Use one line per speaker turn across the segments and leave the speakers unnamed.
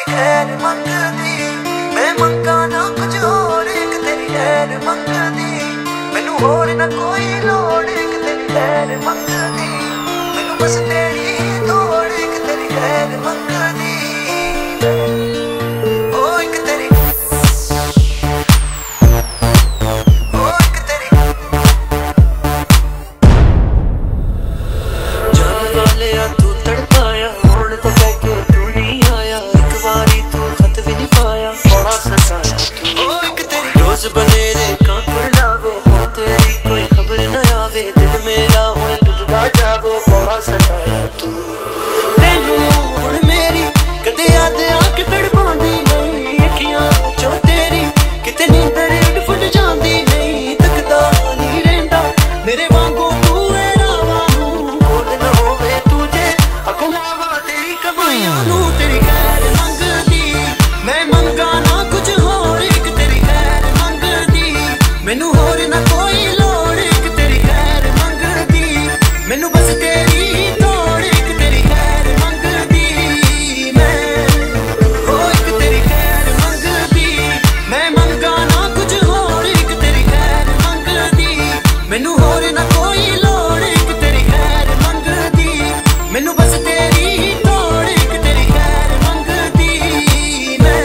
खैर मंगदी मैं मंगा ना कुछ होर एक तेरी खैर मंगदी मैनू होर ना कोई लोड़ एक तेरी खैर मंगदी मैनू बस तेरी दौड़ एक तेरी खैर मंगदी ओ एक तेरी ओ एक तेरी जान वाले तू तड़पाया होण तो कह के तू नहीं आया एक बारी तू खत भी नहीं पाया बड़ा सताया तू ओ एक तेरी रोज बनेरे कांकुर लावे तेरी कोई खबर न आवे दिल मेरा हुण डुबदा जावे बड़ा सताया तू तेनू हुण मेरी कदे याद आके तड़पांदी नहीं अखियां चो तेरी किते नींदर उड़ फुट जांदी नहीं तकदा नहीं रहिंदा मेरे वांगू तू है रावा नूं कोल न होवे तुझे अकुलावा तेरी कमाईयां नूं तेरी खैर मंगदी मैं मंगा ना कुछ होर एक तेरी खैर मंगदी मैनू होर ना कोई लोड़ एक तेरी खैर मंगदी मैनू बस तेरी दौड़ एक तेरी खैर मंगदी मैं ओ एक तेरी खैर मंगदी मैं मंगा ना कुछ होर एक तेरी खैर मंगदी मैनू होर ना कोई लोड़ एक तेरी खैर मंगदी मैनू बस तेरी दौड़ एक तेरी खैर मंगदी मैं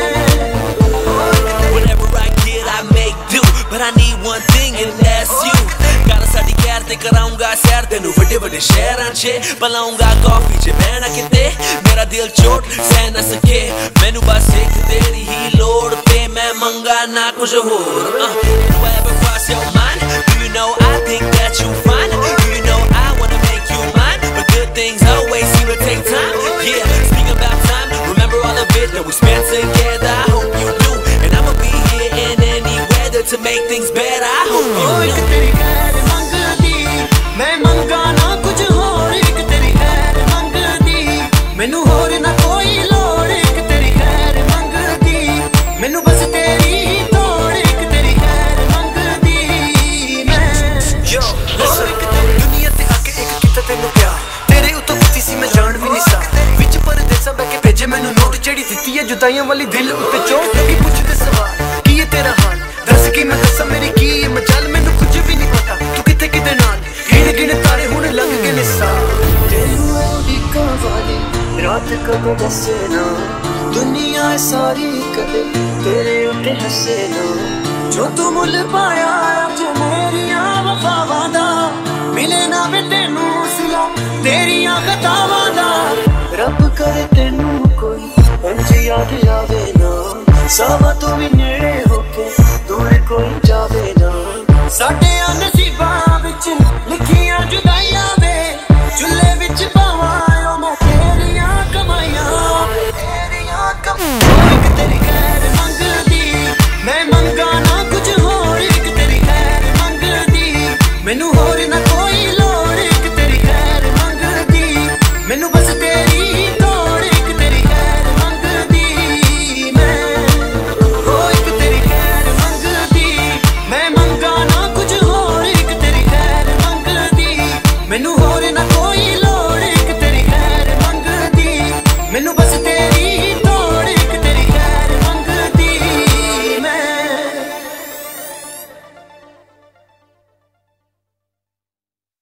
Whatever I get I make do but I need one thing and that's you गाना साडी कैर ते कराऊंगा सैर तेनू बड़े बड़े शहरां च पलाऊंगा कॉफी च बहना किते मेरा दिल चोट सह न सके मैनू बस एक तेरी ही लोड़ पे मैं मंगा ना कुछ होर Do I ever cross your mind? Do you know I think that you fine? Do you know I wanna make you mine? But good things always seem to take time. Yeah, speaking about time, remember all of it that we spent together. I hope you do, and I'ma be here in any weather to make things better. I hope you
ओ एक
know.
तेरी खैर मंगदी मैं मंगा ना कुछ होर एक तेरी खैर मंगदी मैनू होर ना कोई लोड़ एक तेरी खैर मंगदी मैनू बस तेरी दौड़ एक तेरी खैर मंगदी मैं यो दुनिया ते आके एक किता तेनू प्यार तेरे उतों किती सी मैं जान भी नहीं सा विच परदेसां बैठ के भेजे मैनू नोट जेड़ी दित्ती है जुदाइयां वाली दिल उत्ते चोट लगी पुछदे सवाल की है तेरा हाल दस की मैं दसा मेरी की है मजाल मैनू कुछ भी नहीं पता तू किते किते नाल गिन गिन तारे हुण लग गए ने साल तेनू उड़ीका वाली रात कब दसे ना दुनिया सारी कदे तेरे उत्ते हसे ना जो तू मुल पाया अज मेरियां वफावां दा मिले ना वे तेनू सिला तेरियां खतावां दा रब करे तेनू कोई इंज याद आवे ना सावा तू भी नेड़े होके दूर कोई जावे ना साडे नसीबां विच लिखियां जुदाइयां वे चुल्हे विच पावां ओ मैं तेरियां कमाईयां एक तेरी खैर मंगदी मैं मंगा ना कुछ होर एक तेरी खैर मंगदी मैनू होर ना कोई लोड़ एक तेरी खैर मंगदी मैनू बस तेरी दौड़ एक तेरी खैर मंगदी मैं ओ एक तेरी खैर मंगदी मैं मंगा ना कुछ होर एक तेरी खैर मंगदी मैनू होर ना कोई लोड़ एक तेरी खैर मंगदी मैनू बस तेरी